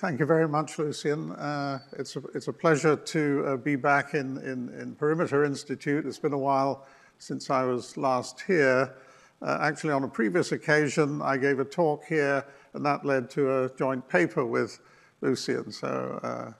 Thank you very much, Lucian. It's a pleasure to be back in Perimeter Institute. It's been a while since I was last here. Actually, on a previous occasion, I gave a talk here, and that led to a joint paper with Lucian. So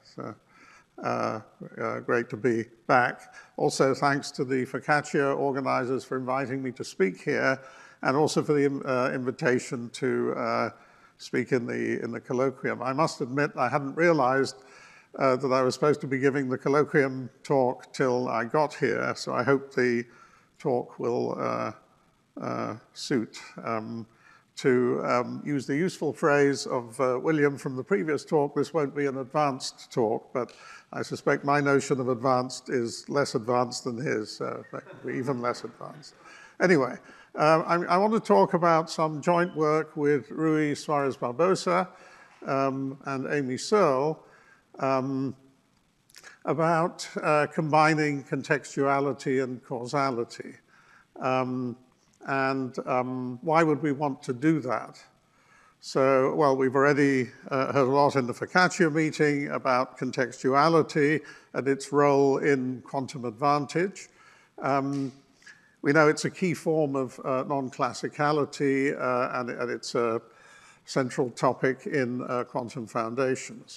great to be back. Also, thanks to the Focaccia organizers for inviting me to speak here, and also for the invitation to speak in the colloquium. I must admit I hadn't realized that I was supposed to be giving the colloquium talk till I got here, so I hope the talk will suit. To use the useful phrase of William from the previous talk, this won't be an advanced talk, but I suspect my notion of advanced is less advanced than his, so even less advanced. Anyway, I want to talk about some joint work with Rui Soares-Barbosa and Amy Searle about combining contextuality and causality. Why would we want to do that? So, well, we've already heard a lot in the Focaccia meeting about contextuality and its role in quantum advantage. We know it's a key form of non-classicality, and it's a central topic in quantum foundations.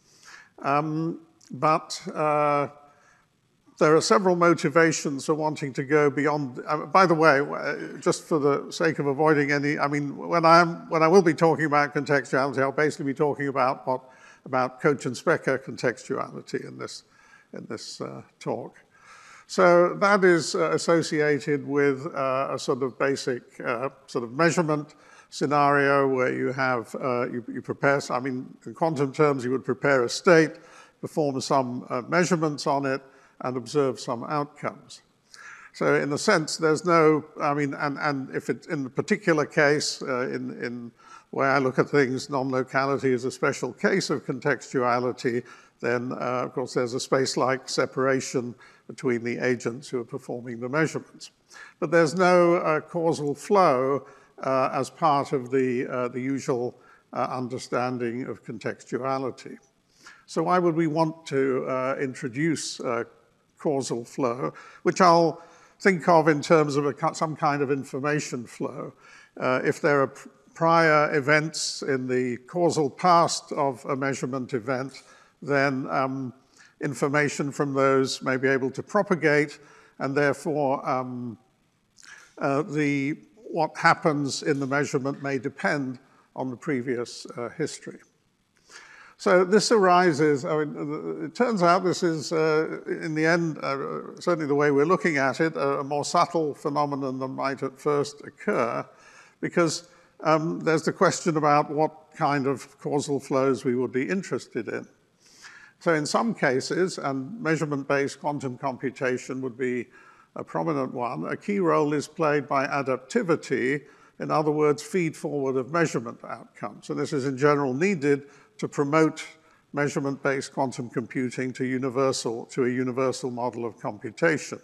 But there are several motivations for wanting to go beyond. By the way, just for the sake of avoiding any, I mean, when I will be talking about contextuality, I'll basically be talking about Coach and Specker contextuality in this talk. So that is associated with a sort of basic sort of measurement scenario where you have, you prepare, I mean, in quantum terms, you would prepare a state, perform some measurements on it, and observe some outcomes. So in a sense, there's no, I mean, and if it's in the particular case, in the way I look at things, non-locality is a special case of contextuality, then of course there's a space-like separation between the agents who are performing the measurements. But there's no causal flow as part of the usual understanding of contextuality. So why would we want to introduce causal flow, which I'll think of in terms of some kind of information flow? If there are prior events in the causal past of a measurement event, then information from those may be able to propagate, and therefore what happens in the measurement may depend on the previous history. So this arises, I mean, it turns out this is, in the end, certainly the way we're looking at it, a more subtle phenomenon than might at first occur, because there's the question about what kind of causal flows we would be interested in. So in some cases, and measurement-based quantum computation would be a prominent one, a key role is played by adaptivity, in other words, feed-forward of measurement outcomes. And this is in general needed to promote measurement-based quantum computing to a universal model of computation.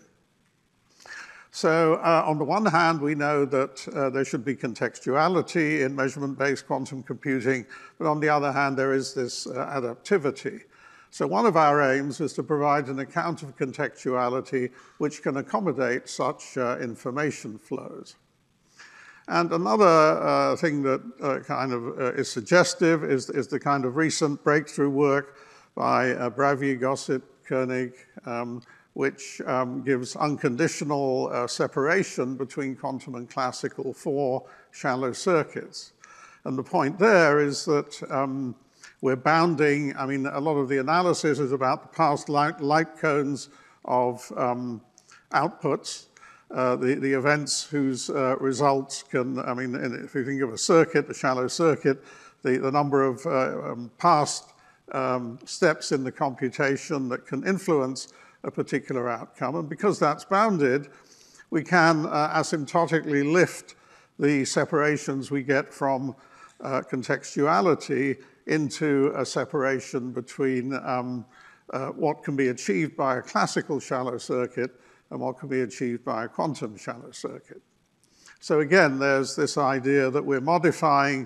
So on the one hand, we know that there should be contextuality in measurement-based quantum computing, but on the other hand, there is this adaptivity. So one of our aims is to provide an account of contextuality which can accommodate such information flows. And another thing that kind of is suggestive is the kind of recent breakthrough work by Bravyi, Gossip, Koenig, which gives unconditional separation between quantum and classical for shallow circuits. And the point there is that we're bounding, I mean, a lot of the analysis is about the past light cones of outputs, the events whose results can, I mean, if you think of a circuit, a shallow circuit, the number of past steps in the computation that can influence a particular outcome. And because that's bounded, we can asymptotically lift the separations we get from contextuality into a separation between what can be achieved by a classical shallow circuit and what can be achieved by a quantum shallow circuit. So again, there's this idea that we're modifying the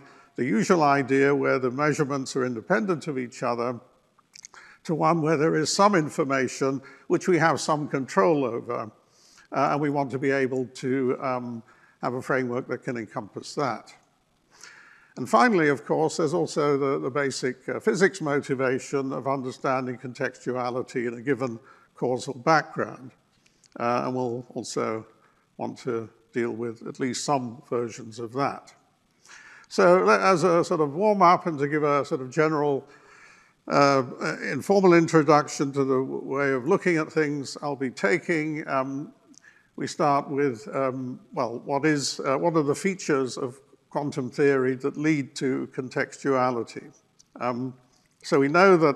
the usual idea where the measurements are independent of each other to one where there is some information which we have some control over, and we want to be able to have a framework that can encompass that. And finally, of course, there's also the basic physics motivation of understanding contextuality in a given causal background. And we'll also want to deal with at least some versions of that. So as a sort of warm-up and to give a sort of general informal introduction to the way of looking at things I'll be taking, we start with, well, what are the features of quantum theory that lead to contextuality? So we know that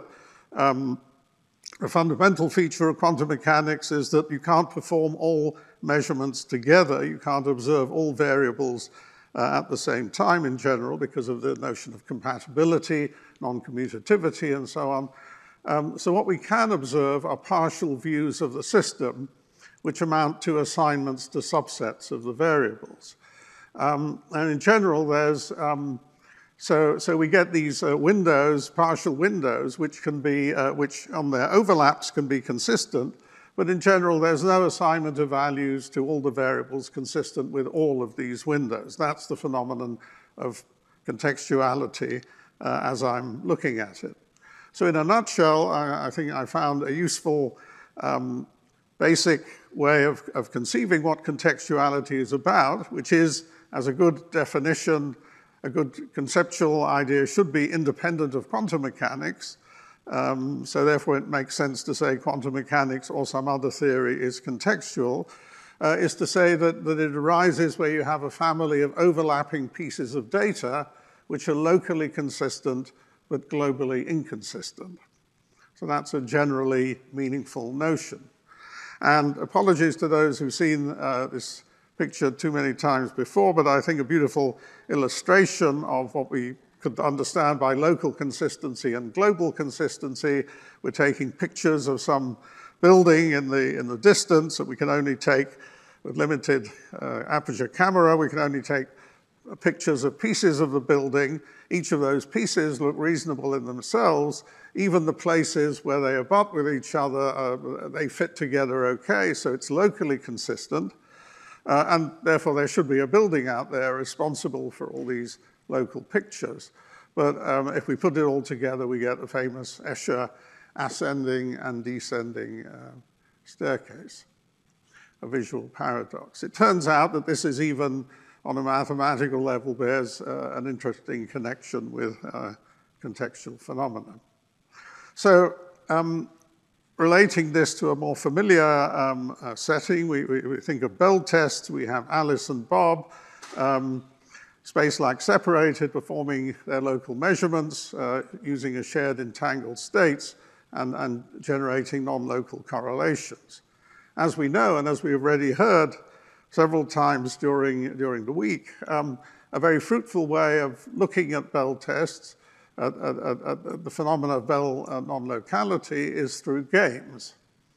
a fundamental feature of quantum mechanics is that you can't perform all measurements together. You can't observe all variables at the same time in general because of the notion of compatibility, non-commutativity, and so on. So what we can observe are partial views of the system, which amount to assignments to subsets of the variables. And in general, there's so we get these windows, partial windows, which can be, which on their overlaps can be consistent, but in general, there's no assignment of values to all the variables consistent with all of these windows. That's the phenomenon of contextuality as I'm looking at it. So in a nutshell, I think I found a useful basic way of conceiving what contextuality is about, which is, as a good definition, a good conceptual idea should be independent of quantum mechanics. So therefore, it makes sense to say quantum mechanics or some other theory is contextual, is to say that it arises where you have a family of overlapping pieces of data which are locally consistent but globally inconsistent. So that's a generally meaningful notion. And apologies to those who've seen this picture too many times before, but I think a beautiful illustration of what we could understand by local consistency and global consistency. We're taking pictures of some building in the distance that we can only take with limited aperture camera. We can only take pictures of pieces of the building. Each of those pieces look reasonable in themselves. Even the places where they abut with each other, they fit together okay, so it's locally consistent. And therefore, there should be a building out there responsible for all these local pictures. But if we put it all together, we get the famous Escher ascending and descending staircase, a visual paradox. It turns out that this is even, on a mathematical level, bears an interesting connection with contextual phenomena. So relating this to a more familiar setting, we think of Bell tests. We have Alice and Bob, space-like separated, performing their local measurements using a shared entangled states and generating non-local correlations. As we know, and as we have already heard several times during the week, a very fruitful way of looking at Bell tests, at the phenomena of Bell non-locality, is through games.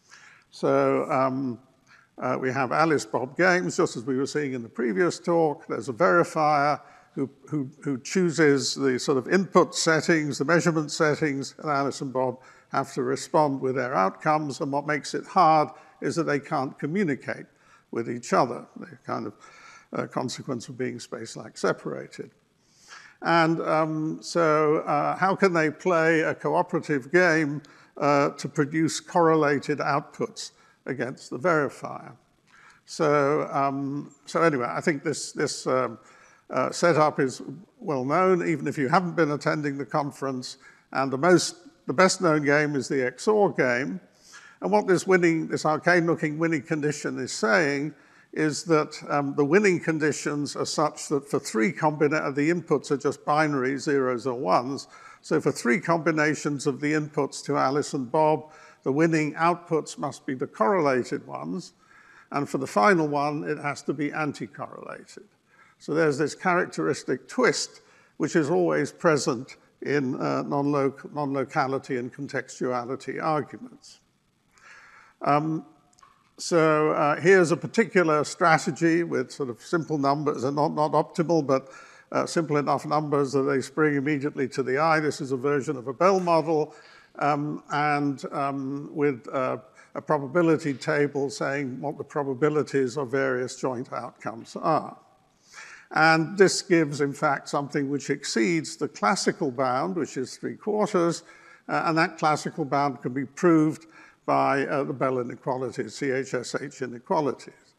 So we have Alice-Bob games, just as we were seeing in the previous talk. There's a verifier who chooses the sort of input settings, the measurement settings, and Alice and Bob have to respond with their outcomes. And what makes it hard is that they can't communicate with each other, the kind of consequence of being space-like separated. And so how can they play a cooperative game to produce correlated outputs against the verifier? So, so anyway, I think this setup is well known, even if you haven't been attending the conference. And the best known game is the XOR game. And what this arcane-looking winning condition is saying is that the winning conditions are such that for the inputs are just binary zeros or ones. So for 3 combinations of the inputs to Alice and Bob, the winning outputs must be the correlated ones. And for the final one, it has to be anti-correlated. So there's this characteristic twist, which is always present in non-locality and contextuality arguments. So here's a particular strategy with sort of simple numbers, and not optimal, but simple enough numbers that they spring immediately to the eye. This is a version of a Bell model, with a probability table saying what the probabilities of various joint outcomes are. And this gives, in fact, something which exceeds the classical bound, which is 3/4, and that classical bound can be proved by the Bell inequalities, CHSH inequalities.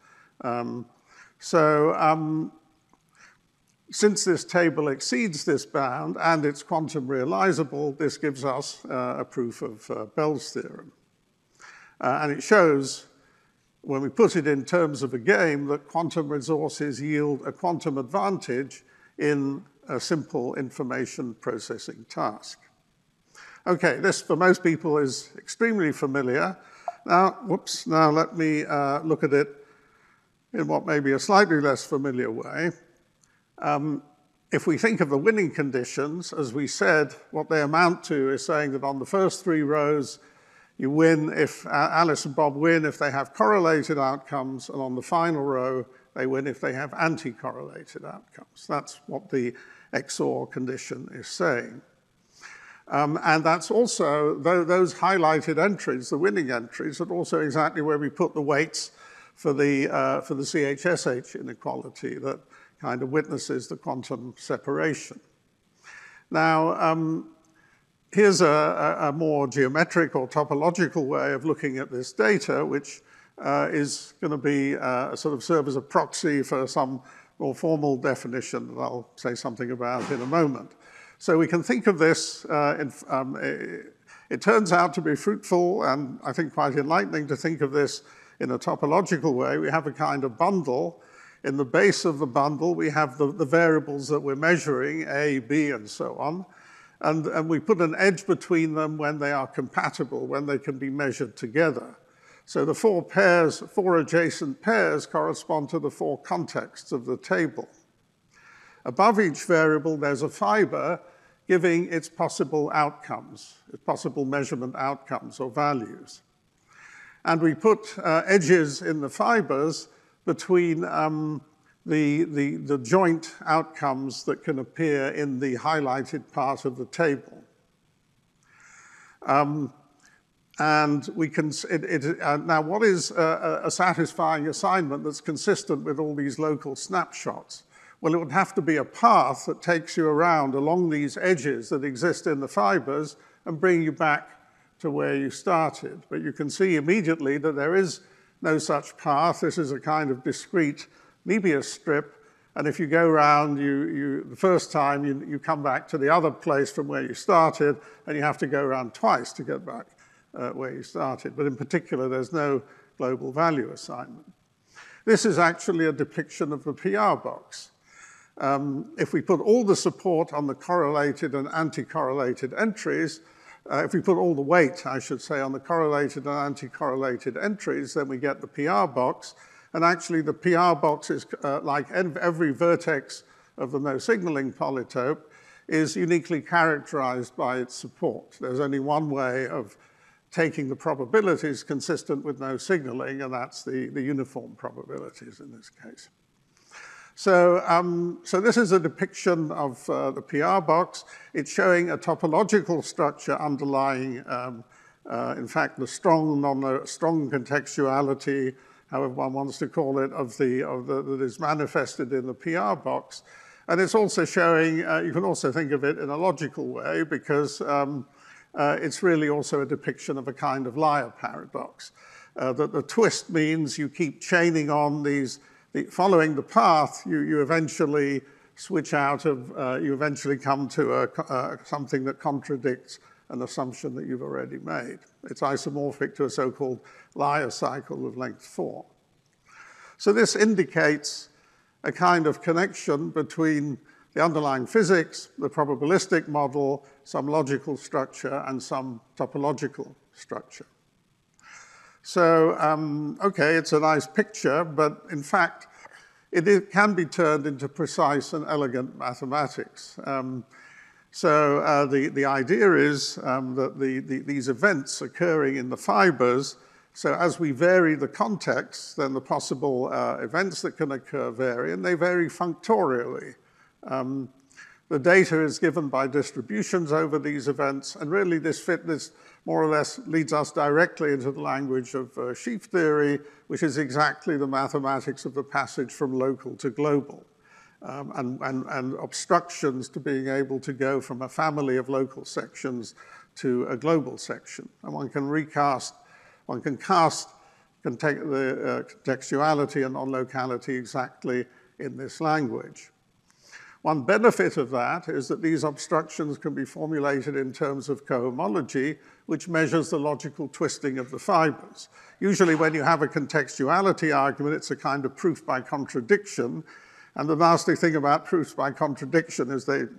Since this table exceeds this bound and it's quantum realizable, this gives us a proof of Bell's theorem. And it shows, when we put it in terms of a game, that quantum resources yield a quantum advantage in a simple information processing task. Okay, this for most people is extremely familiar. Now let me look at it in what may be a slightly less familiar way. If we think of the winning conditions, as we said, what they amount to is saying that on the first 3 rows, you win if Alice and Bob win if they have correlated outcomes, and on the final row, they win if they have anti-correlated outcomes. That's what the XOR condition is saying. And that's also, those highlighted entries, the winning entries, are also exactly where we put the weights for the CHSH inequality that kind of witnesses the quantum separation. Now, here's a more geometric or topological way of looking at this data, which is going to be sort of serve as a proxy for some more formal definition that I'll say something about in a moment. So we can think of this, it turns out to be fruitful and I think quite enlightening to think of this in a topological way. We have a kind of bundle. In the base of the bundle, we have the variables that we're measuring, A, B, and so on. And we put an edge between them when they are compatible, when they can be measured together. So the 4 adjacent pairs correspond to the 4 contexts of the table. Above each variable, there's a fiber giving its possible outcomes, its possible measurement outcomes or values. And we put edges in the fibers between the joint outcomes that can appear in the highlighted part of the table. And we can, now what is a satisfying assignment that's consistent with all these local snapshots? Well, it would have to be a path that takes you around along these edges that exist in the fibers and bring you back to where you started. But you can see immediately that there is no such path. This is a kind of discrete Möbius strip. And if you go around, the first time, you come back to the other place from where you started, and you have to go around twice to get back where you started. But in particular, there's no global value assignment. This is actually a depiction of the PR box. If we put all the support on the correlated and anti-correlated entries, if we put all the weight, I should say, on the correlated and anti-correlated entries, then we get the PR box. And actually, the PR box is like every vertex of the no-signaling polytope is uniquely characterized by its support. There's only one way of taking the probabilities consistent with no signaling, and that's the uniform probabilities in this case. So, so this is a depiction of the PR box. It's showing a topological structure underlying, in fact, the strong contextuality, however one wants to call it, that is manifested in the PR box. And it's also showing, you can also think of it in a logical way, because it's really also a depiction of a kind of liar paradox. That the twist means you keep chaining on these, following the path, you eventually switch out of, you eventually come to something that contradicts an assumption that you've already made. It's isomorphic to a so-called liar cycle of length 4. So this indicates a kind of connection between the underlying physics, the probabilistic model, some logical structure, and some topological structure. So, okay, it's a nice picture, but in fact, it can be turned into precise and elegant mathematics. So the idea is that these events occurring in the fibers, so as we vary the context, then the possible events that can occur vary, and they vary functorially. The data is given by distributions over these events, and really this more or less leads us directly into the language of sheaf theory, which is exactly the mathematics of the passage from local to global, and obstructions to being able to go from a family of local sections to a global section. And one can take the contextuality and non-locality exactly in this language. One benefit of that is that these obstructions can be formulated in terms of cohomology, which measures the logical twisting of the fibers. Usually when you have a contextuality argument, it's a kind of proof by contradiction. And the nasty thing about proofs by contradiction is you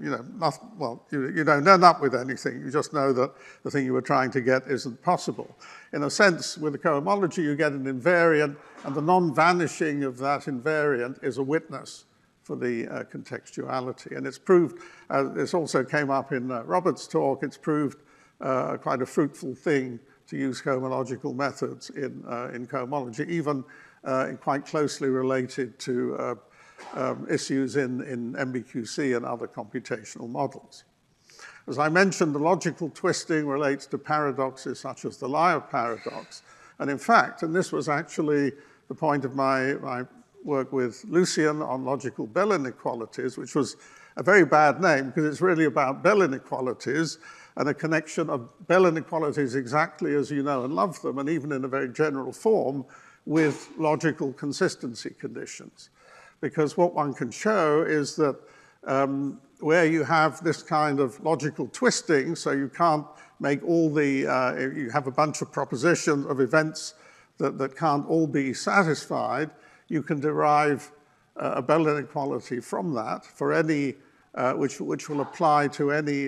don't end up with anything. You just know that the thing you were trying to get isn't possible. In a sense, with a cohomology, you get an invariant, and the non-vanishing of that invariant is a witness for the contextuality. And it's proved, this also came up in Robert's talk, it's proved quite a fruitful thing to use cohomological methods in cohomology, even quite closely related to issues in MBQC and other computational models. As I mentioned, the logical twisting relates to paradoxes such as the Liar paradox. And in fact, and this was actually the point of my work with Lucien on logical Bell inequalities, which was a very bad name because it's really about Bell inequalities and a connection of Bell inequalities exactly as you know and love them, and even in a very general form, with logical consistency conditions. Because what one can show is that where you have this kind of logical twisting, so you can't make all the, you have a bunch of propositions of events that can't all be satisfied, you can derive a Bell inequality from that for any, which will apply to any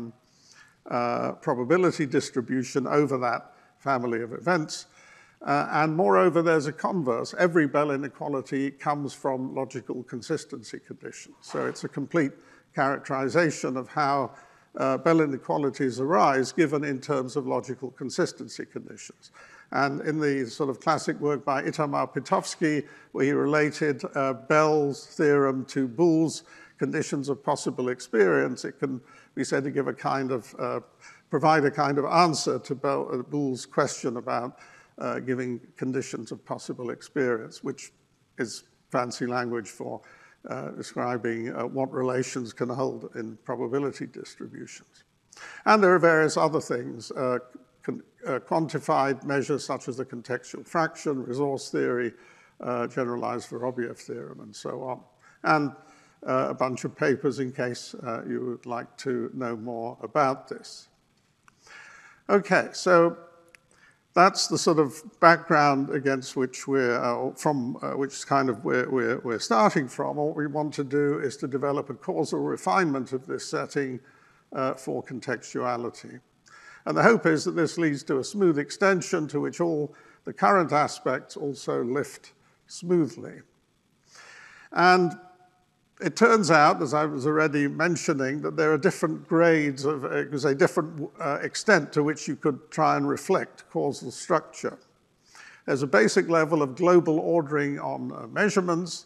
probability distribution over that family of events. And moreover, there's a converse. Every Bell inequality comes from logical consistency conditions. So it's a complete characterization of how Bell inequalities arise given in terms of logical consistency conditions. And in the sort of classic work by Itamar Pitovsky, where he related Bell's theorem to Boole's conditions of possible experience, it can be said to give a kind of, provide a kind of answer to Boole's question about giving conditions of possible experience, which is fancy language for describing what relations can hold in probability distributions. And there are various other things, quantified measures such as the contextual fraction, resource theory, generalized Vorobiev theorem, and so on. And a bunch of papers in case you would like to know more about this. Okay, so that's the sort of background against which we're, which is kind of where we're starting from. What we want to do is to develop a causal refinement of this setting for contextuality. And the hope is that this leads to a smooth extension to which all the current aspects also lift smoothly. And it turns out, as I was already mentioning, that there are different grades of, there's a different extent to which you could try and reflect causal structure. There's a basic level of global ordering on measurements.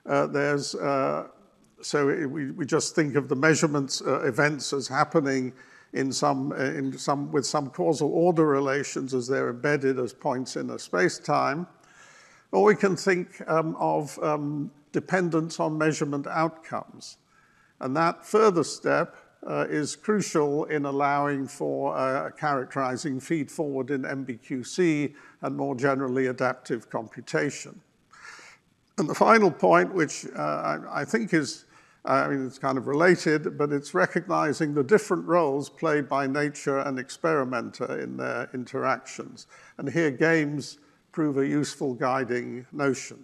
So we just think of the measurements events as happening with some causal order relations as they're embedded as points in a space-time. Or we can think of dependence on measurement outcomes. And that further step is crucial in allowing for characterizing feed-forward in MBQC and more generally adaptive computation. And the final point, which I think is, it's kind of related, but it's recognizing the different roles played by nature and experimenter in their interactions. And here games prove a useful guiding notion.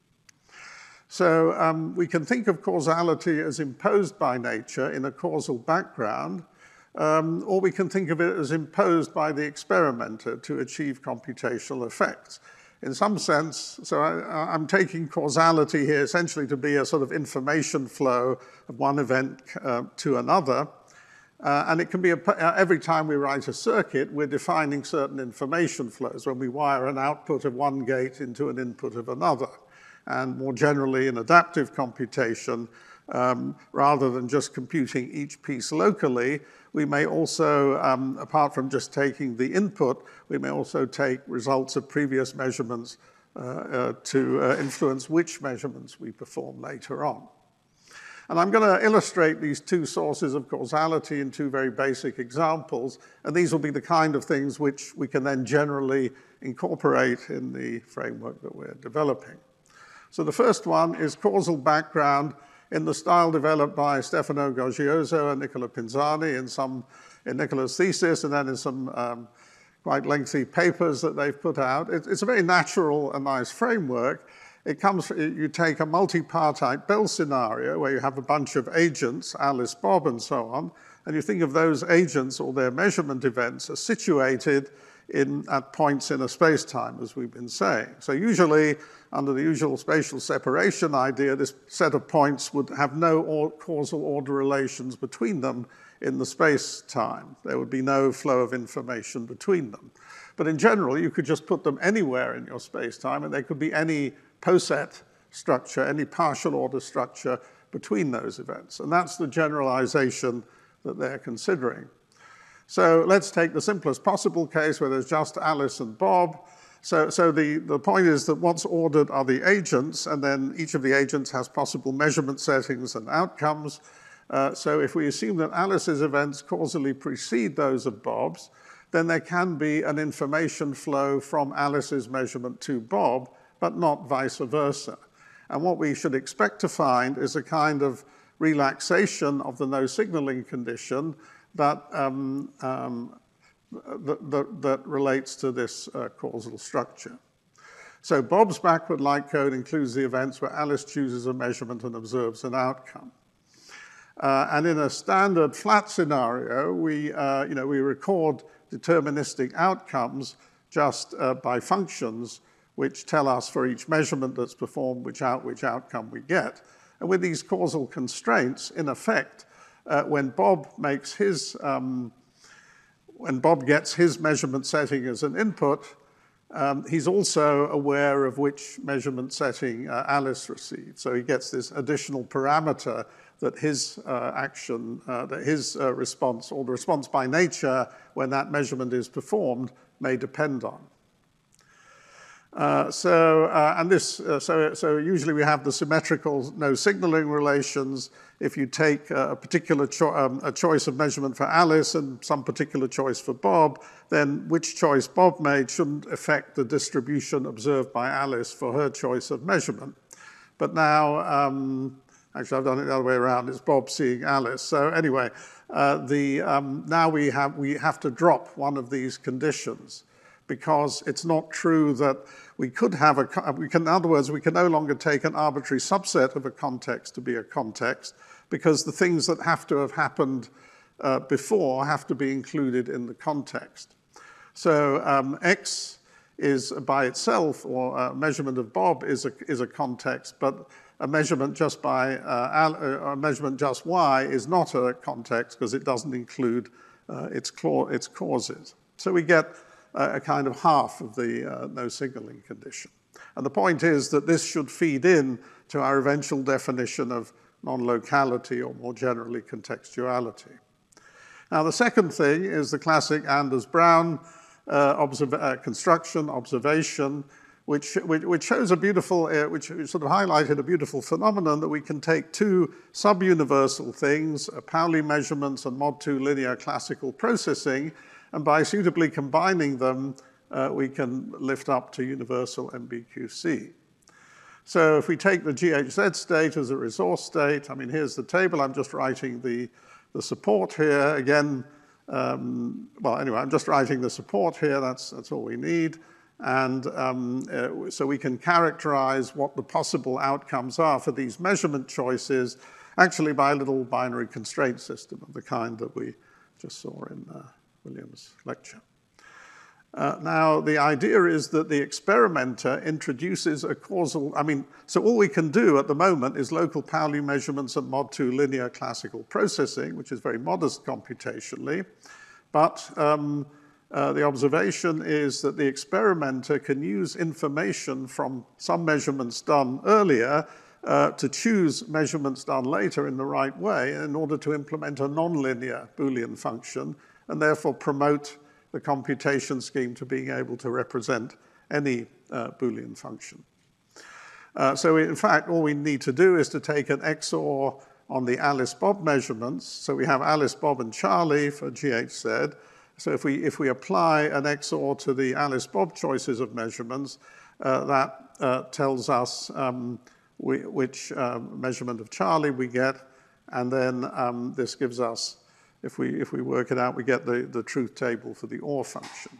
So we can think of causality as imposed by nature in a causal background, or we can think of it as imposed by the experimenter to achieve computational effects. In some sense, so I'm taking causality here essentially to be a sort of information flow of one event to another. And it can be, every time we write a circuit, we're defining certain information flows when we wire an output of one gate into an input of another. And more generally, in adaptive computation, rather than just computing each piece locally, we may also, apart from just taking the input, we may also take results of previous measurements to influence which measurements we perform later on. And I'm going to illustrate these two sources of causality in two very basic examples, and these will be the kind of things which we can then generally incorporate in the framework that we're developing. So the first one is causal background in the style developed by Stefano Gauggioso and Nicola Pinzani in Nicola's thesis, and then in some quite lengthy papers that they've put out. It's a very natural and nice framework. You take a multipartite Bell scenario where you have a bunch of agents, Alice, Bob, and so on, and you think of those agents or their measurement events as situated at points in a space-time, as we've been saying. So usually, under the usual spatial separation idea, this set of points would have no causal order relations between them in the space-time. There would be no flow of information between them. But in general, you could just put them anywhere in your space-time, and there could be any poset structure, any partial order structure between those events. And that's the generalization that they're considering. So let's take the simplest possible case where there's just Alice and Bob. So the point is that what's ordered are the agents, and then each of the agents has possible measurement settings and outcomes. So if we assume that Alice's events causally precede those of Bob's, then there can be an information flow from Alice's measurement to Bob, but not vice versa. And what we should expect to find is a kind of relaxation of the no signaling condition that relates to this causal structure. So Bob's backward light code includes the events where Alice chooses a measurement and observes an outcome. And in a standard flat scenario, we record deterministic outcomes just by functions which tell us for each measurement that's performed which outcome we get. And with these causal constraints, in effect, when Bob gets his measurement setting as an input, he's also aware of which measurement setting Alice received. So he gets this additional parameter that his response, or the response by nature when that measurement is performed, may depend on. So usually we have the symmetrical no signaling relations. If you take a particular choice of measurement for Alice and some particular choice for Bob, then which choice Bob made shouldn't affect the distribution observed by Alice for her choice of measurement. But now, actually I've done it the other way around, it's Bob seeing Alice. So anyway, now we have to drop one of these conditions, because it's not true that we could have in other words, we can no longer take an arbitrary subset of a context to be a context, because the things that have to have happened before have to be included in the context. So X is by itself, or a measurement of Bob is a context, but a measurement just Y is not a context because it doesn't include its causes. So we get a kind of half of the no signaling condition. And the point is that this should feed in to our eventual definition of non-locality, or more generally contextuality. Now the second thing is the classic Anders-Brown construction, observation, which shows a beautiful, which sort of highlighted a beautiful phenomenon that we can take two sub-universal things, Pauli measurements and mod 2 linear classical processing, and by suitably combining them, we can lift up to universal MBQC. So if we take the GHZ state as a resource state, I mean, here's the table. I'm just writing the support here. Again, well, anyway, I'm just writing the support here. That's all we need. And so we can characterize what the possible outcomes are for these measurement choices, actually by a little binary constraint system of the kind that we just saw in William's lecture. Now, the idea is that the experimenter introduces a causal, so all we can do at the moment is local Pauli measurements and mod 2 linear classical processing, which is very modest computationally. But the observation is that the experimenter can use information from some measurements done earlier to choose measurements done later in the right way in order to implement a nonlinear Boolean function and therefore promote the computation scheme to being able to represent any Boolean function. So in fact, all we need to do is to take an XOR on the Alice-Bob measurements. So we have Alice, Bob, and Charlie for GHZ. So if we apply an XOR to the Alice-Bob choices of measurements, that tells us which measurement of Charlie we get, and then this gives us, if we work it out, we get the truth table for the OR function.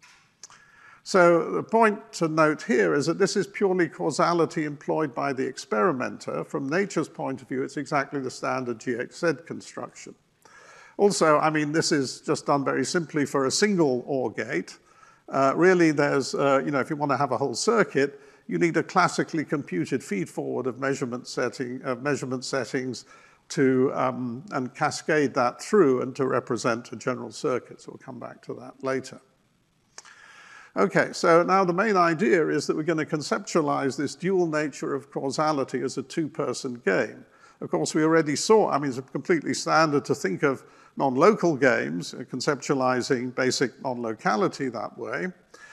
So the point to note here is that this is purely causality employed by the experimenter. From nature's point of view, it's exactly the standard GHZ construction. Also, I mean, this is just done very simply for a single OR gate. Really, there's, if you want to have a whole circuit, you need a classically computed feed-forward of measurement settings to and cascade that through and to represent a general circuit. So we'll come back to that later. Okay, so now the main idea is that we're going to conceptualize this dual nature of causality as a two-person game. Of course, we already saw, I mean, it's completely standard to think of non-local games, conceptualizing basic non-locality that way.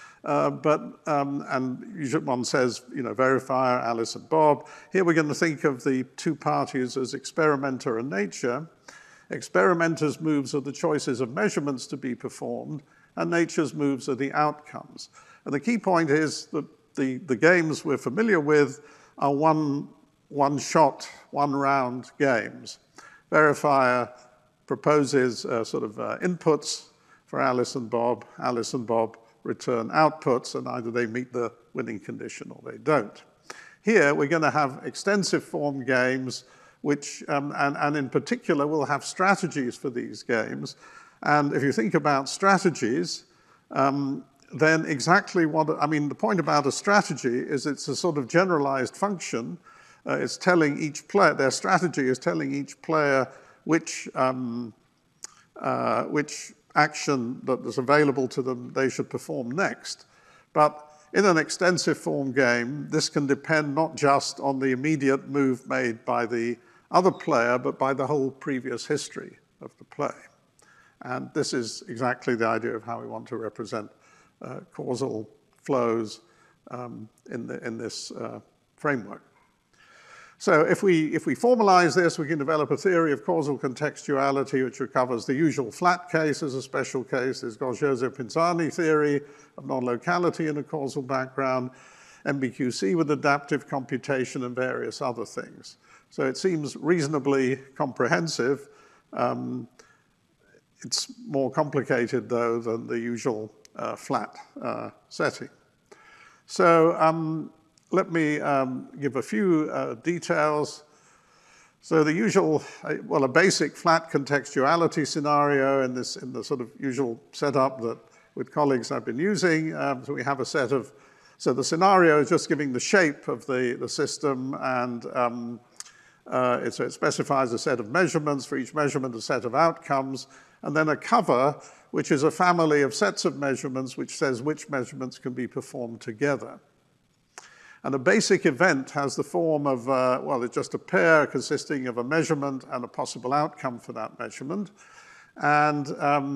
And usually one says, verifier, Alice and Bob. Here we're going to think of the two parties as experimenter and nature. Experimenter's moves are the choices of measurements to be performed, and nature's moves are the outcomes. And the key point is that the games we're familiar with are one-shot, one-round games. Verifier proposes sort of inputs for Alice and Bob. Alice and Bob return outputs, and either they meet the winning condition or they don't. Here, we're going to have extensive form games, which, and in particular, we'll have strategies for these games. And if you think about strategies, then exactly the point about a strategy is it's a sort of generalized function. It's telling each player, their strategy is telling each player which action that is available to them they should perform next. But in an extensive form game, this can depend not just on the immediate move made by the other player, but by the whole previous history of the play. And this is exactly the idea of how we want to represent causal flows in this framework. So if we formalize this, we can develop a theory of causal contextuality which recovers the usual flat case as a special case. There's Gauss-Joseph-Pinzani theory of non-locality in a causal background, MBQC with adaptive computation, and various other things. So it seems reasonably comprehensive. It's more complicated, though, than the usual flat setting. So let me give a few details. So the usual, a basic flat contextuality scenario in the sort of usual setup that with colleagues I've been using. So we have a set of, so the scenario is just giving the shape of the system, and it specifies a set of measurements, for each measurement a set of outcomes, and then a cover, which is a family of sets of measurements which says which measurements can be performed together. And a basic event has the form of, it's just a pair consisting of a measurement and a possible outcome for that measurement. And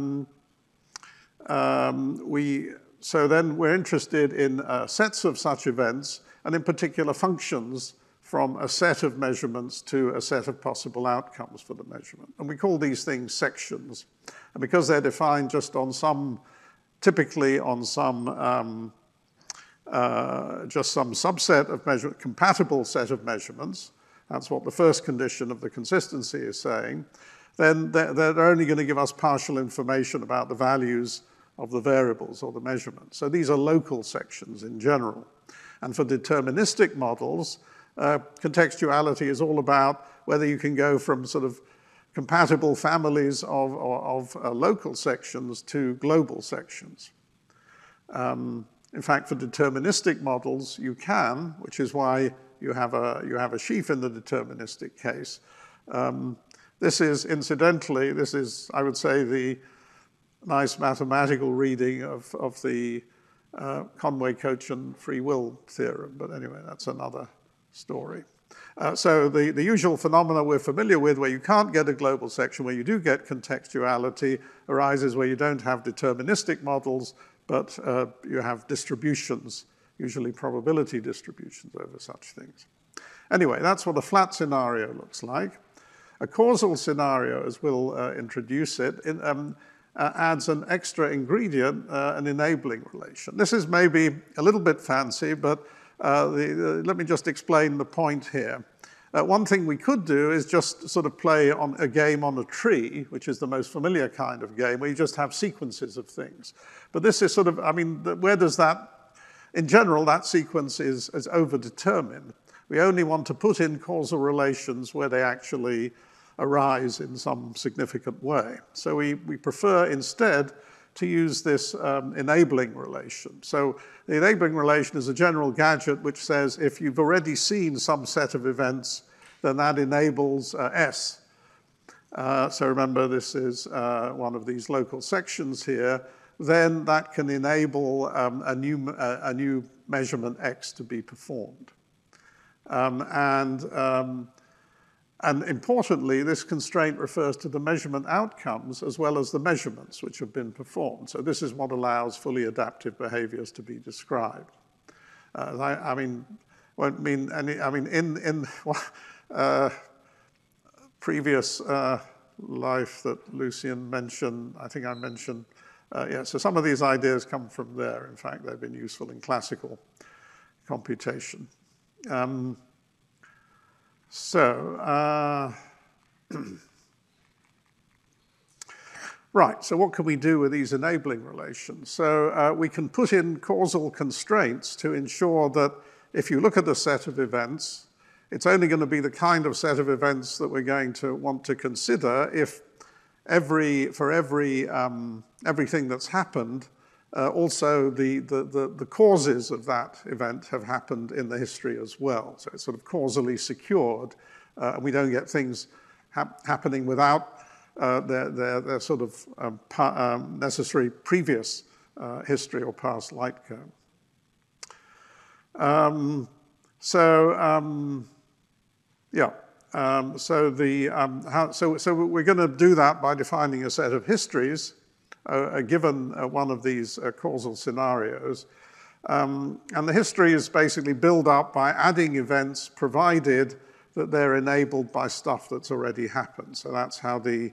so then we're interested in sets of such events, and in particular functions from a set of measurements to a set of possible outcomes for the measurement. And we call these things sections. And because they're defined just on some, typically on some, just some subset of compatible set of measurements, that's what the first condition of the consistency is saying, then they're only going to give us partial information about the values of the variables or the measurements. So these are local sections in general. And for deterministic models, contextuality is all about whether you can go from sort of compatible families of local sections to global sections. In fact, for deterministic models, you can, which is why you have a sheaf in the deterministic case. This is, incidentally, I would say, the nice mathematical reading of the Conway-Cochin free will theorem. But anyway, that's another story. So the usual phenomena we're familiar with, where you can't get a global section, where you do get contextuality, arises where you don't have deterministic models, but you have distributions, usually probability distributions over such things. Anyway, that's what a flat scenario looks like. A causal scenario, as we'll introduce it, adds an extra ingredient, an enabling relation. This is maybe a little bit fancy, but let me just explain the point here. One thing we could do is just sort of play on a game on a tree, which is the most familiar kind of game, where you just have sequences of things. But this is sort of, I mean, where does that, in general, that sequence is overdetermined. We only want to put in causal relations where they actually arise in some significant way. So we prefer instead to use this enabling relation. So the enabling relation is a general gadget which says if you've already seen some set of events, then that enables S. So remember, this is one of these local sections here. Then that can enable a new measurement X to be performed. And importantly, this constraint refers to the measurement outcomes as well as the measurements which have been performed. So this is what allows fully adaptive behaviors to be described. I mean, won't mean any, I mean, in previous life that Lucien mentioned, I think I mentioned, yeah, so some of these ideas come from there. In fact, they've been useful in classical computation. Right, so what can we do with these enabling relations? So we can put in causal constraints to ensure that if you look at a set of events, it's only going to be the kind of set of events that we're going to want to consider if for everything that's happened, also the causes of that event have happened in the history as well. So it's sort of causally secured. We don't get things happening without their sort of necessary previous history or past light cone. So we're going to do that by defining a set of histories given one of these causal scenarios. And the history is basically built up by adding events provided that they're enabled by stuff that's already happened. So that's how the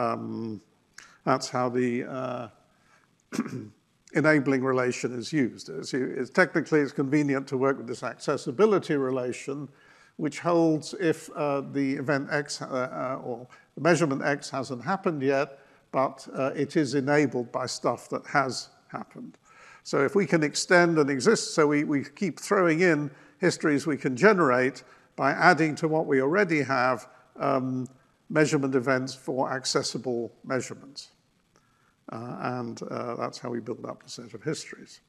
enabling relation is used. Technically, it's convenient to work with this accessibility relation, which holds if the event X or the measurement X hasn't happened yet, but it is enabled by stuff that has happened. So if we can extend and exist, so we keep throwing in histories we can generate by adding to what we already have measurement events for accessible measurements. And that's how we build up a set of histories.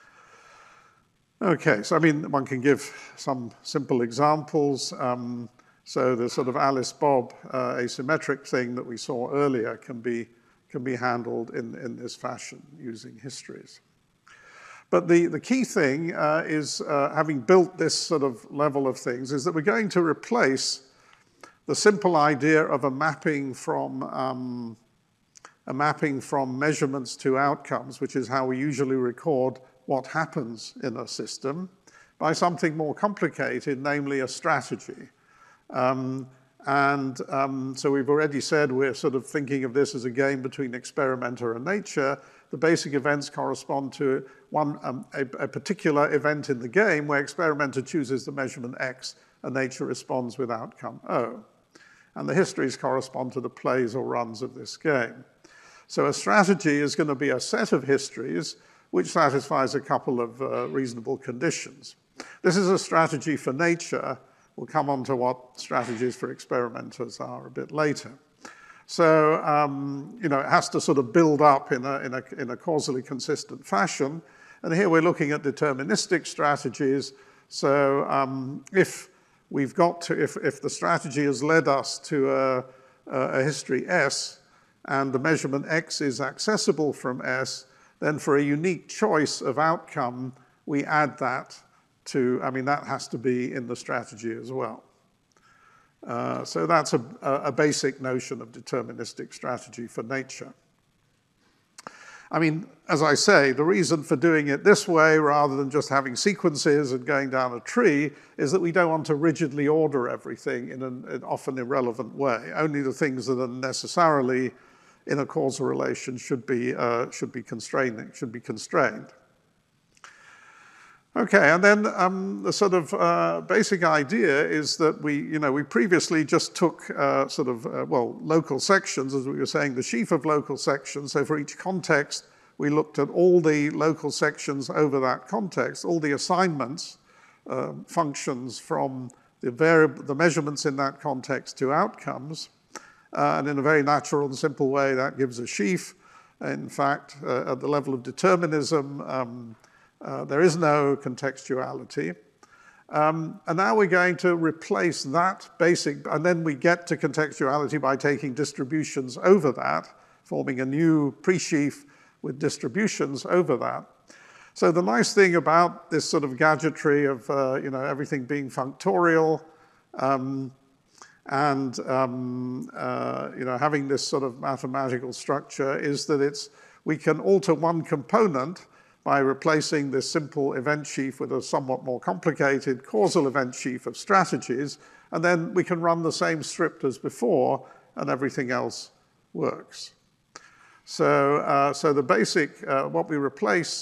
Okay, so I mean, one can give some simple examples. So the sort of Alice-Bob asymmetric thing that we saw earlier can be handled in this fashion using histories. But the key thing is, having built this sort of level of things, is that we're going to replace the simple idea of a mapping from measurements to outcomes, which is how we usually record what happens in a system, by something more complicated, namely a strategy. So we've already said we're sort of thinking of this as a game between experimenter and nature. The basic events correspond to a particular event in the game where experimenter chooses the measurement X and nature responds with outcome O. And the histories correspond to the plays or runs of this game. So a strategy is going to be a set of histories which satisfies a couple of reasonable conditions. This is a strategy for nature. We'll come on to what strategies for experimenters are a bit later. So, it has to sort of build up in a causally consistent fashion. And here we're looking at deterministic strategies. So if the strategy has led us to a history S, and the measurement X is accessible from S, then for a unique choice of outcome, we add that to, that has to be in the strategy as well. So that's a basic notion of deterministic strategy for nature. I mean, as I say, the reason for doing it this way rather than just having sequences and going down a tree is that we don't want to rigidly order everything in an often irrelevant way. Only the things that are necessarily in a causal relation should be constrained. Okay, and then the sort of basic idea is that we previously just took local sections, as we were saying, the sheaf of local sections. So for each context, we looked at all the local sections over that context, all the assignments, functions from the measurements in that context to outcomes. And in a very natural and simple way, that gives a sheaf. In fact, at the level of determinism, there is no contextuality. And now we're going to replace that basic, and then we get to contextuality by taking distributions over that, forming a new pre-sheaf with distributions over that. So the nice thing about this sort of gadgetry of everything being functorial having this sort of mathematical structure is that we can alter one component by replacing this simple event sheaf with a somewhat more complicated causal event sheaf of strategies, and then we can run the same script as before, and everything else works. So the basic, what we replace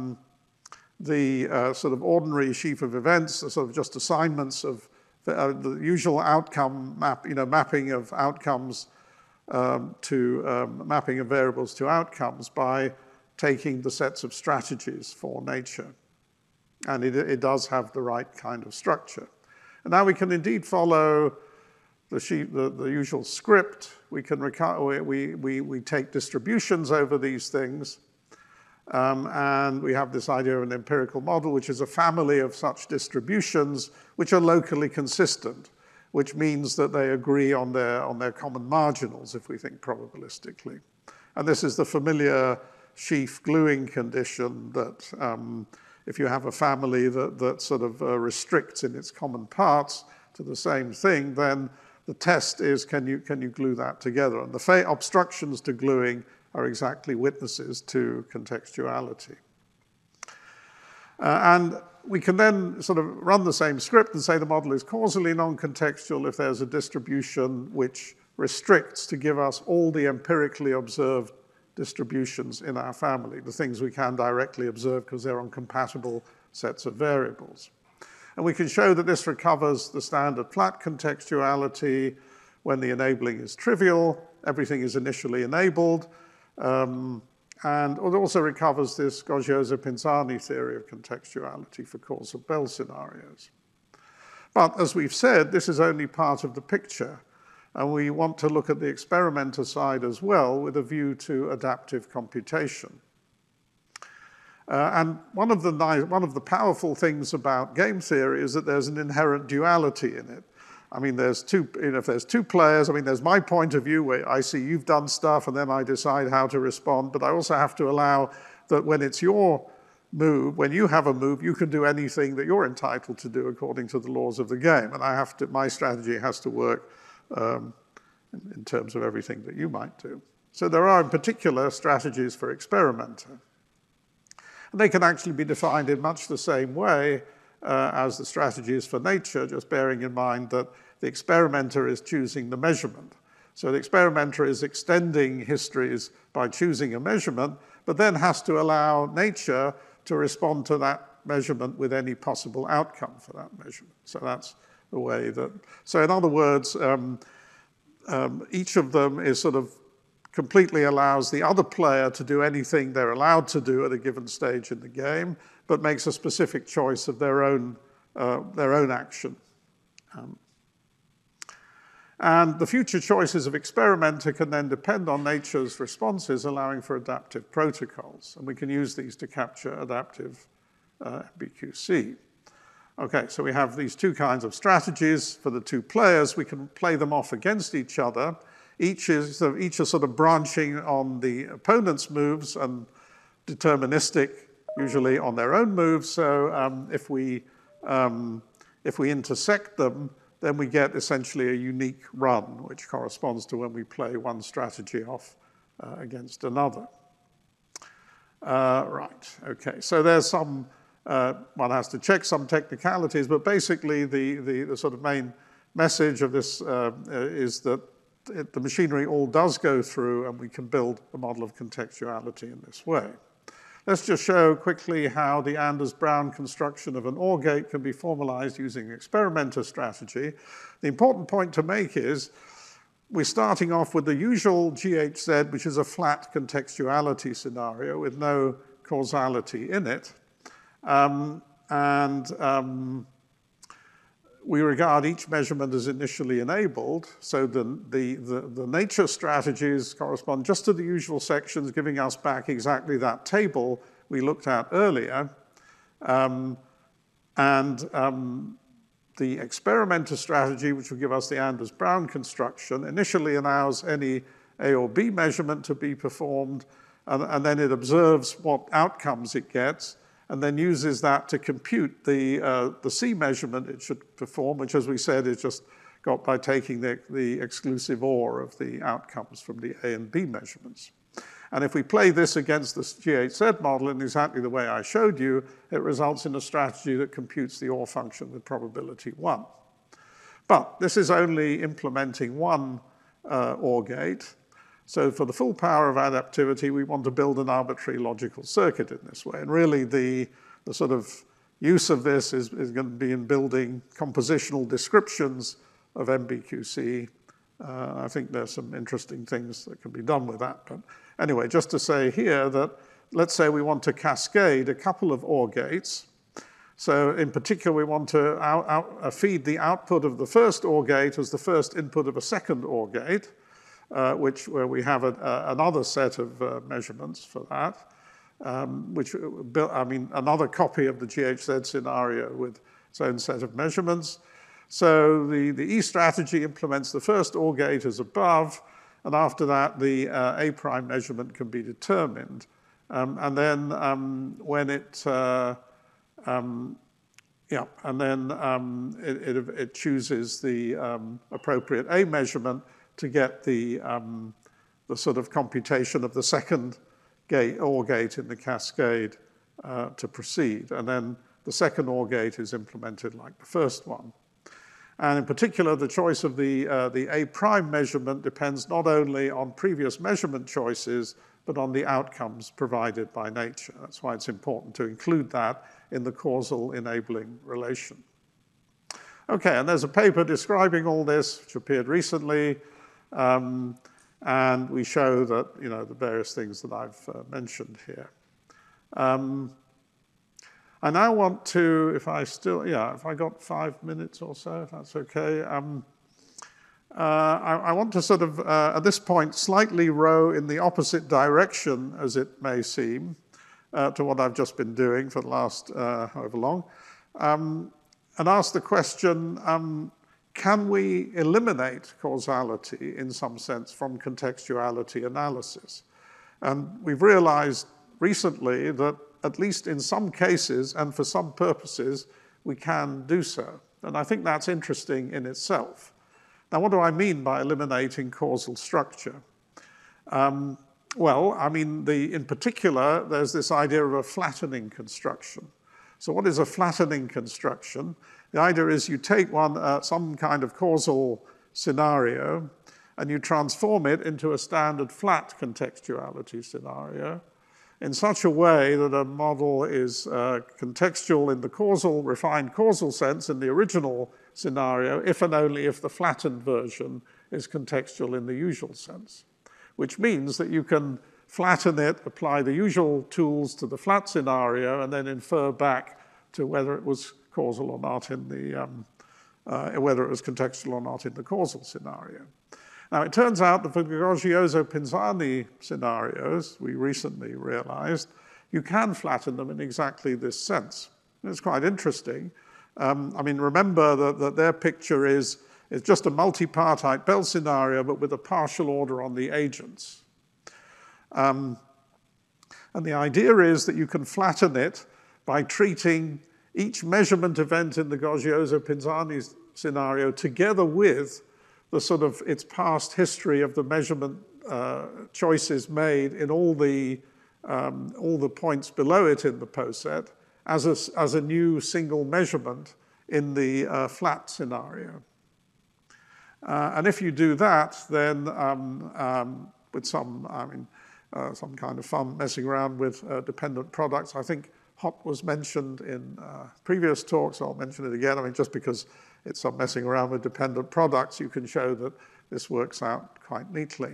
the sort of ordinary sheaf of events, the sort of just assignments of the usual outcome mapping of outcomes mapping of variables to outcomes by taking the sets of strategies for nature. And it does have the right kind of structure. And now we can indeed follow the usual script. We can we take distributions over these things, and we have this idea of an empirical model, which is a family of such distributions which are locally consistent, which means that they agree on their common marginals, if we think probabilistically. And this is the familiar sheaf gluing condition that if you have a family that sort of restricts in its common parts to the same thing, then the test is can you glue that together? And the obstructions to gluing are exactly witnesses to contextuality. And we can then sort of run the same script and say the model is causally non-contextual if there's a distribution which restricts to give us all the empirically observed distributions in our family, the things we can directly observe because they're on compatible sets of variables. And we can show that this recovers the standard flat contextuality when the enabling is trivial, everything is initially enabled, and it also recovers this Gogioso-Pinzani theory of contextuality for causal Bell scenarios. But as we've said, this is only part of the picture. And we want to look at the experimenter side as well with a view to adaptive computation. And one of the powerful things about game theory is that there's an inherent duality in it. I mean, if there's two players, I mean, there's my point of view where I see you've done stuff and then I decide how to respond, but I also have to allow that when it's your move, when you have a move, you can do anything that you're entitled to do according to the laws of the game. And my strategy has to work in terms of everything that you might do. So there are in particular strategies for experimenter. And they can actually be defined in much the same way as the strategies for nature, just bearing in mind that the experimenter is choosing the measurement. So the experimenter is extending histories by choosing a measurement, but then has to allow nature to respond to that measurement with any possible outcome for that measurement. So that's the way that, so in other words, each of them is sort of completely allows the other player to do anything they're allowed to do at a given stage in the game, but makes a specific choice of their own action. And the future choices of experimenter can then depend on nature's responses, allowing for adaptive protocols. And we can use these to capture adaptive MBQC. Okay, so we have these two kinds of strategies for the two players. We can play them off against each other. Each is sort of branching on the opponent's moves and deterministic, usually on their own moves. So if we intersect them, then we get essentially a unique run, which corresponds to when we play one strategy off against another. Right, okay, so there's some, one has to check some technicalities, but basically the sort of main message of this is that the machinery all does go through, and we can build a model of contextuality in this way. Let's just show quickly how the Anders-Brown construction of an OR gate can be formalized using experimenter strategy. The important point to make is we're starting off with the usual GHZ, which is a flat contextuality scenario with no causality in it. We regard each measurement as initially enabled, so the nature strategies correspond just to the usual sections, giving us back exactly that table we looked at earlier. The experimenter strategy, which will give us the Anders-Brown construction, initially allows any A or B measurement to be performed, and then it observes what outcomes it gets, and then uses that to compute the C measurement it should perform, which, as we said, is just got by taking the exclusive OR of the outcomes from the A and B measurements. And if we play this against the GHZ model in exactly the way I showed you, it results in a strategy that computes the OR function with probability 1. But this is only implementing one OR gate. So for the full power of adaptivity, we want to build an arbitrary logical circuit in this way. And really the sort of use of this is going to be in building compositional descriptions of MBQC. I think there's some interesting things that can be done with that. But anyway, just to say here that let's say we want to cascade a couple of OR gates. So in particular, we want to feed the output of the first OR gate as the first input of a second OR gate, where we have another set of measurements for that, another copy of the GHZ scenario with its own set of measurements. So the E strategy implements the first OR gate as above, and after that, the A prime measurement can be determined. And then when it, it chooses the appropriate A measurement to get the sort of computation of the second OR gate in the cascade to proceed. And then the second OR gate is implemented like the first one. And in particular, the choice of the A prime measurement depends not only on previous measurement choices, but on the outcomes provided by nature. That's why it's important to include that in the causal enabling relation. Okay, and there's a paper describing all this, which appeared recently, and we show that, the various things that I've mentioned here. I now want to, if I got 5 minutes or so, if that's okay, I want to sort of, at this point, slightly row in the opposite direction, as it may seem, to what I've just been doing for the last however long, and ask the question, can we eliminate causality in some sense from contextuality analysis? And we've realized recently that at least in some cases and for some purposes, we can do so. And I think that's interesting in itself. Now, what do I mean by eliminating causal structure? Well, I mean, in particular, there's this idea of a flattening construction. So what is a flattening construction? The idea is you take some kind of causal scenario and you transform it into a standard flat contextuality scenario in such a way that a model is contextual in the refined causal sense in the original scenario, if and only if the flattened version is contextual in the usual sense, which means that you can flatten it, apply the usual tools to the flat scenario, and then infer back to whether it was causal or not in the, whether it was contextual or not in the causal scenario. Now, it turns out that for the Gaugioso-Pinzani scenarios, we recently realized, you can flatten them in exactly this sense. And it's quite interesting. I mean, remember that their picture is just a multipartite Bell scenario, but with a partial order on the agents. And the idea is that you can flatten it by treating each measurement event in the Gaugioso-Pinzani scenario together with the sort of its past history of the measurement choices made in all the points below it in the poset as a new single measurement in the flat scenario. And if you do that, then with some kind of fun messing around with dependent products, I think HOT was mentioned in previous talks. I'll mention it again. I mean, just because it's some messing around with dependent products, you can show that this works out quite neatly.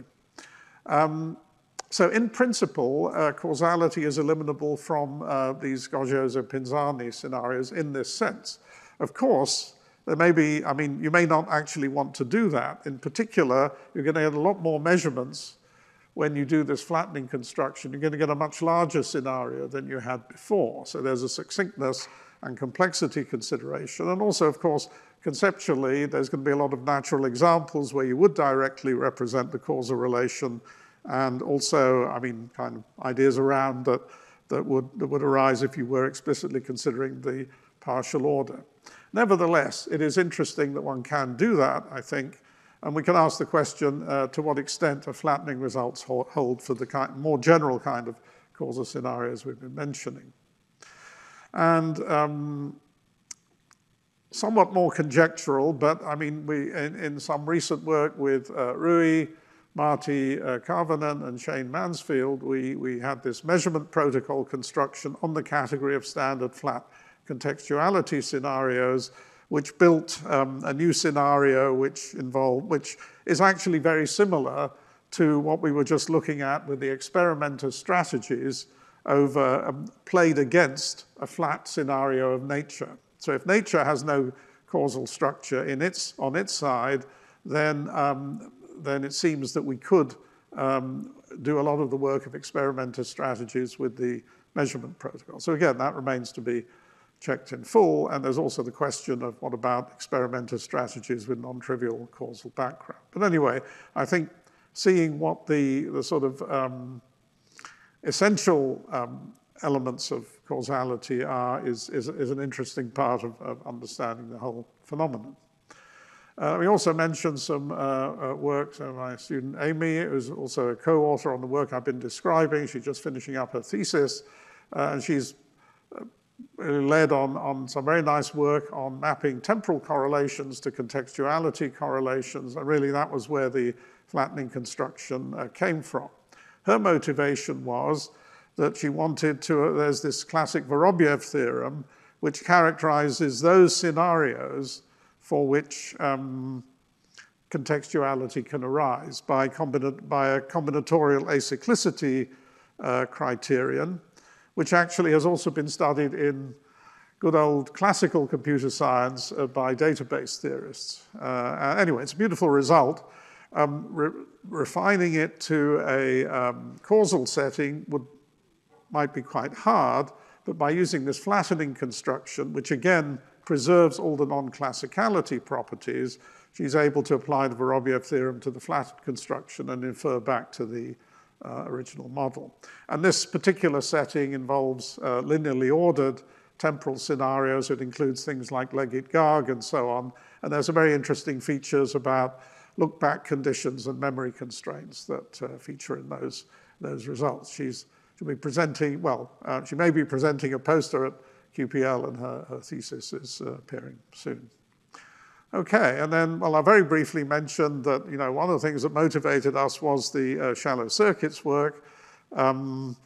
So in principle, causality is eliminable from these Gogioso-Pinzani scenarios in this sense. Of course, there may be, I mean, you may not actually want to do that. In particular, you're going to get a lot more measurements when you do this flattening construction. You're going to get a much larger scenario than you had before. So there's a succinctness and complexity consideration. And also, of course, conceptually, there's going to be a lot of natural examples where you would directly represent the causal relation, and also, I mean, kind of ideas around that would arise if you were explicitly considering the partial order. Nevertheless, it is interesting that one can do that, I think, and we can ask the question to what extent are flattening results hold for the more general kind of causal scenarios we've been mentioning. And somewhat more conjectural, but I mean, in some recent work with Rui, Marty Karvonen, and Shane Mansfield, we had this measurement protocol construction on the category of standard flat contextuality scenarios, which built a new scenario which is actually very similar to what we were just looking at with the experimenter strategies over played against a flat scenario of nature. So if nature has no causal structure on its side, then it seems that we could do a lot of the work of experimenter strategies with the measurement protocol. So again, that remains to be checked in full, and there's also the question of what about experimenter strategies with non-trivial causal background. But anyway, I think seeing what the sort of essential elements of causality are is an interesting part of understanding the whole phenomenon. We also mentioned some work, so my student Amy, who's also a co-author on the work I've been describing. She's just finishing up her thesis, and she's led on some very nice work on mapping temporal correlations to contextuality correlations, and really that was where the flattening construction came from. Her motivation was that she wanted to, there's this classic Vorobyev theorem, which characterizes those scenarios for which contextuality can arise by a combinatorial acyclicity criterion, which actually has also been studied in good old classical computer science by database theorists. Anyway, it's a beautiful result. Refining it to a causal setting might be quite hard, but by using this flattening construction, which again preserves all the non-classicality properties, she's able to apply the Vorobyev theorem to the flattened construction and infer back to the original model. And this particular setting involves linearly ordered temporal scenarios. It includes things like Leggett-Garg and so on. And there's some very interesting features about look-back conditions and memory constraints that feature in those results. She'll be presenting, she may be presenting a poster at QPL, and her thesis is appearing soon. Okay, and then, I very briefly mentioned that, one of the things that motivated us was the shallow circuits work. My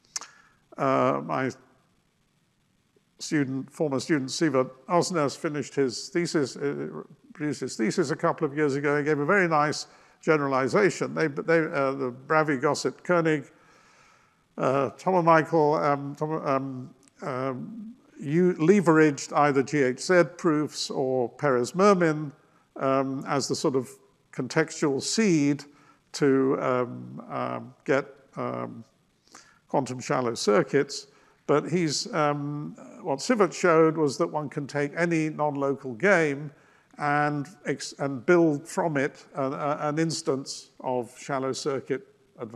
former student, Sivert Osnes, finished his thesis, produced his thesis a couple of years ago. He gave a very nice generalization. The Bravi, Gossett, Koenig, Tom and Michael, you leveraged either GHZ proofs or Perez-Mermin as the sort of contextual seed to get quantum shallow circuits. But what Sivert showed was that one can take any non-local game and build from it an instance of shallow circuit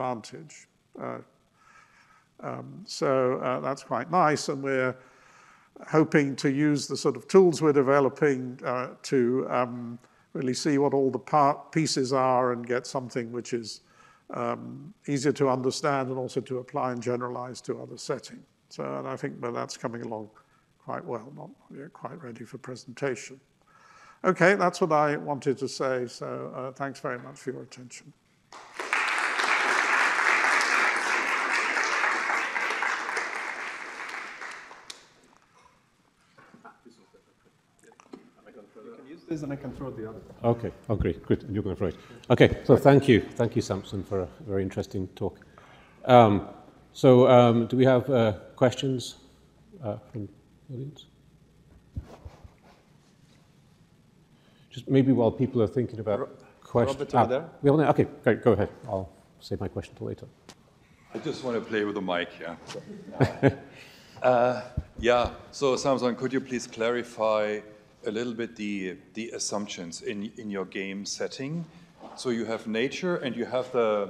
advantage. So that's quite nice, and we're hoping to use the sort of tools we're developing to really see what all the pieces are and get something which is easier to understand and also to apply and generalize to other settings. So, and I think that's coming along quite well, not yet quite ready for presentation. Okay, that's what I wanted to say, so thanks very much for your attention. This and I can throw the other. Okay, oh great, good, and you're going to throw it. Okay, so thank you, Samson, for a very interesting talk. Do we have questions from the audience? Just maybe while people are thinking about questions. Robert, there? Okay, great, go ahead. I'll save my question till later. I just want to play with the mic, yeah. So Samson, could you please clarify a little bit the assumptions in your game setting? So you have nature and you have the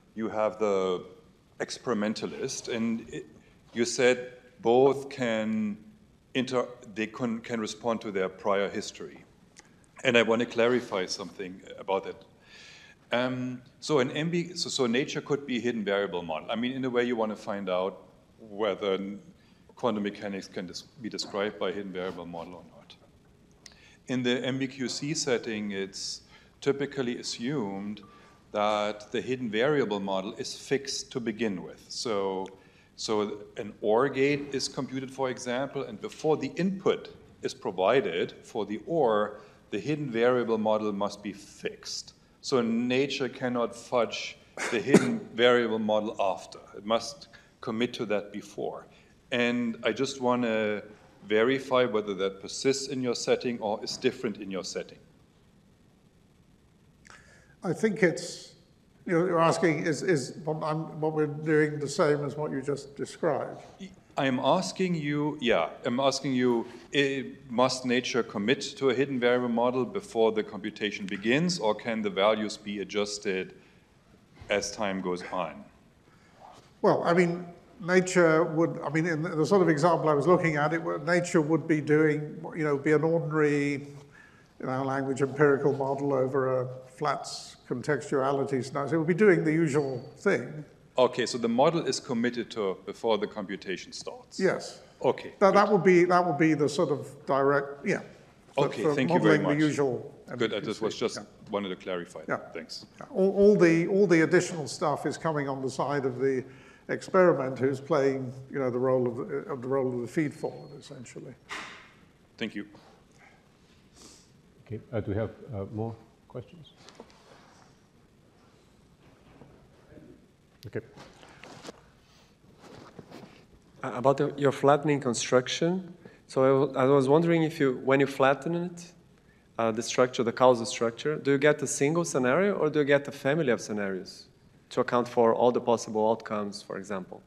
experimentalist, and you said both can respond to their prior history. And I want to clarify something about that. So nature could be a hidden variable model. I mean, in a way, you want to find out whether quantum mechanics can be described by a hidden variable model or not. In the MBQC setting, it's typically assumed that the hidden variable model is fixed to begin with. So an OR gate is computed, for example, and before the input is provided for the OR, the hidden variable model must be fixed. So nature cannot fudge the hidden variable model after. It must commit to that before. And I just want to verify whether that persists in your setting or is different in your setting. I think it's, you're asking, is what we're doing the same as what you just described? I'm asking you, must nature commit to a hidden variable model before the computation begins, or can the values be adjusted as time goes on? Well, I mean, nature would, I mean, in the sort of example I was looking at, nature would be doing, be an ordinary, language empirical model over a flat contextuality scenario. So it would be doing the usual thing. Okay, so the model is committed to before the computation starts. Yes. Okay. That would be the sort of direct, yeah. Okay, thank you very much. The usual. Good. I just wanted to clarify. Yeah. Thanks. Yeah. All the additional stuff is coming on the side of the experiment who's playing, the role of the feed forward, essentially. Thank you. Okay. Do we have more questions? Okay. About your flattening construction, so I was wondering if when you flatten it, the structure, the causal structure, do you get a single scenario or do you get a family of scenarios to account for all the possible outcomes, for example?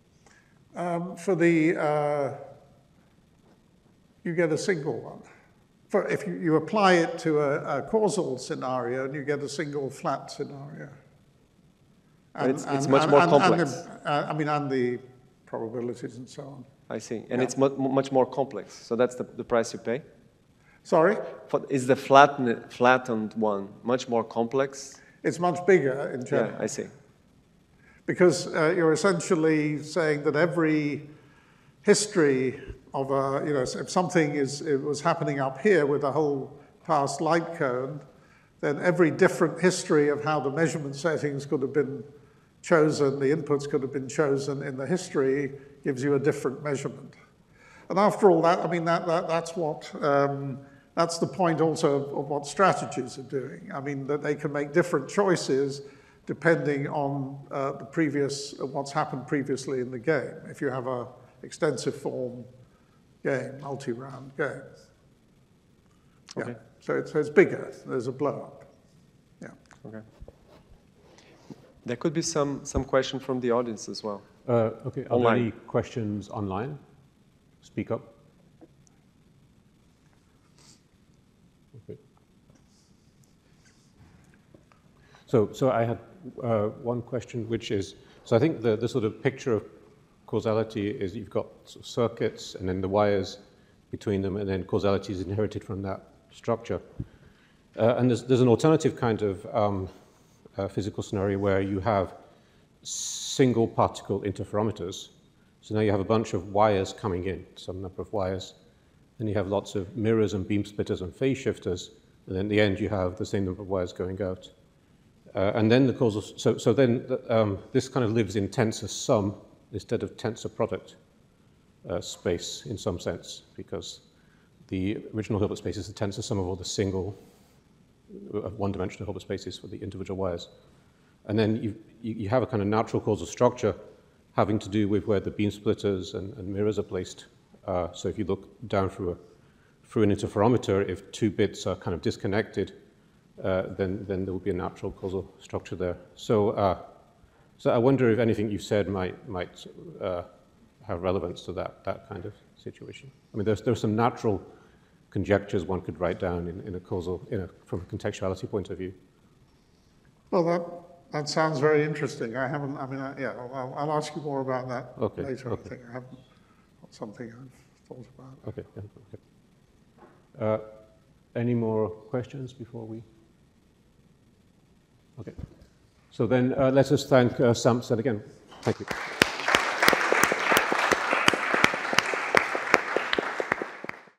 You get a single one. If you apply it to a causal scenario, and you get a single flat scenario. It's much more complex. And the probabilities and so on. I see. And it's much more complex. So that's the price you pay? Sorry? Is the flattened one much more complex? It's much bigger in general. Yeah, I see. Because you're essentially saying that every history of if something was happening up here with a whole past light cone, then every different history of how the measurement settings could have been chosen, the inputs could have been chosen in the history, gives you a different measurement. And after all that, I mean, that's the point also of what strategies are doing. I mean, that they can make different choices depending on what's happened previously in the game. If you have a extensive form game, multi-round game. Okay. Yeah. So it's bigger. There's a blow-up. Yeah. Okay. There could be some question from the audience as well. Okay. Are there any questions online? Speak up. Okay. So I had one question, which is, so I think the sort of picture of causality is you've got sort of circuits and then the wires between them, and then causality is inherited from that structure. And there's an alternative kind of physical scenario where you have single particle interferometers. So now you have a bunch of wires coming in, some number of wires. Then you have lots of mirrors and beam splitters and phase shifters. And then at the end, you have the same number of wires going out. And then the causal, so then this kind of lives in tensor sum instead of tensor product space in some sense, because the original Hilbert space is the tensor sum of all the single one-dimensional Hilbert spaces for the individual wires. And then you have a kind of natural causal structure having to do with where the beam splitters and mirrors are placed. So if you look down through an interferometer, if two bits are kind of disconnected, then there will be a natural causal structure there. So I wonder if anything you've said might have relevance to that kind of situation. I mean, there's some natural conjectures one could write down in a causal, from a contextuality point of view. Well, that sounds very interesting. I'll ask you more about that later. Okay. I think I haven't got something I've thought about. Okay. Yeah, okay. Any more questions before we? Okay. So then let us thank Samson again. Thank you.